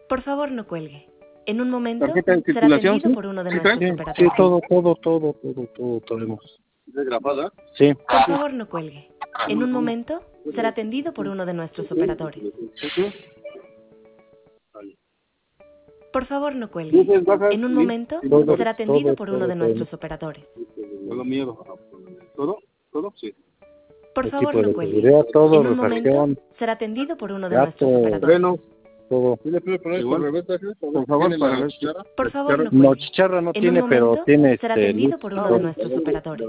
Por favor, no cuelgue. En un momento Tarjeta de será circulación, atendido ¿sí? por uno de ¿Sí nuestros trae? operadores. Sí, todo tenemos. ¿Es grabada? Sí. Por favor, no cuelgue. En un momento será atendido por uno de nuestros operadores. Por favor, no cuelgue. ¿Luces bajas? En un Sí. momento Todo, será atendido por uno de todo. nuestros operadores. Tengo miedo. ¿Todo? ¿Todo? Sí. Por favor, Equipo no de cuelgue. seguridad, todo, En un momento refacción, será atendido por uno de gato, nuestros operadores. Freno. todo. ¿Sí le puede poner por revés, por favor, para ver? Por favor, no No, cuelgue. chicharra no En un tiene, pero momento tiene será atendido luz. por uno de nuestros operadores.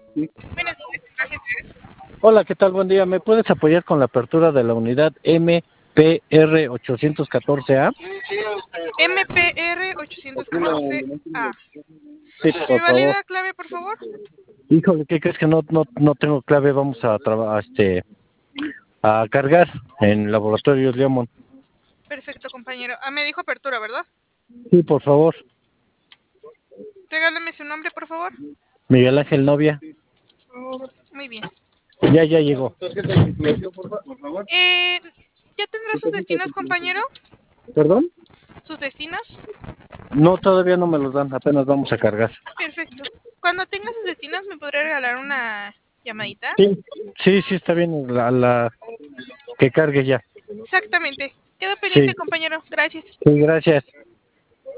Hola, ¿qué tal? Buen día. ¿Me puedes apoyar con la apertura de la unidad MPR 814A? MPR 814A. Sí, ¿Me por valida favor. la clave, por favor? Híjole, ¿qué crees que no tengo clave? Vamos a a cargar en Laboratorios Leomon. Perfecto, compañero. Me dijo apertura, ¿verdad? Sí, por favor. Regáleme su nombre, por favor. Miguel Ángel Novia. Muy bien. Ya llegó. Tarjeta de circulación, por favor. ¿Ya tendrá sus destinos, compañero? ¿Perdón? ¿Sus destinos? No, todavía no me los dan. Apenas vamos a cargar. Perfecto. Cuando tenga sus destinos, ¿me podría regalar una llamadita? Sí, está bien. La que cargue ya. Exactamente. Quedo pendiente, compañero. Gracias. Sí, gracias.